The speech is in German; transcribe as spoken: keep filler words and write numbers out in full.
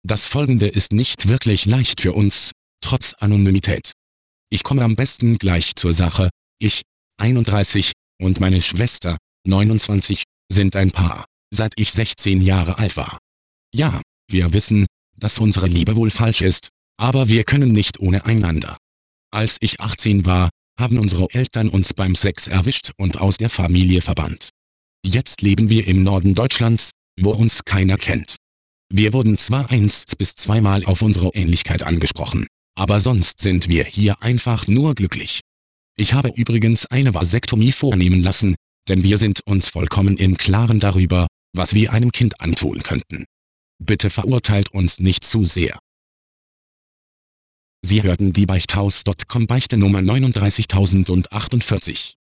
Das Folgende ist nicht wirklich leicht für uns, trotz Anonymität. Ich komme am besten gleich zur Sache. Ich, einunddreißig, und meine Schwester, neunundzwanzig, sind ein Paar, seit ich sechzehn Jahre alt war. Ja, wir wissen, dass unsere Liebe wohl falsch ist, aber wir können nicht ohne einander. Als ich achtzehn war, haben unsere Eltern uns beim Sex erwischt und aus der Familie verbannt. Jetzt leben wir im Norden Deutschlands, wo uns keiner kennt. Wir wurden zwar eins bis zweimal auf unsere Ähnlichkeit angesprochen, aber sonst sind wir hier einfach nur glücklich. Ich habe übrigens eine Vasektomie vornehmen lassen, denn wir sind uns vollkommen im Klaren darüber, was wir einem Kind antun könnten. Bitte verurteilt uns nicht zu sehr. Sie hörten die Beichthaus Punkt com Beichte Nummer neununddreißigtausendachtachtundvierzig.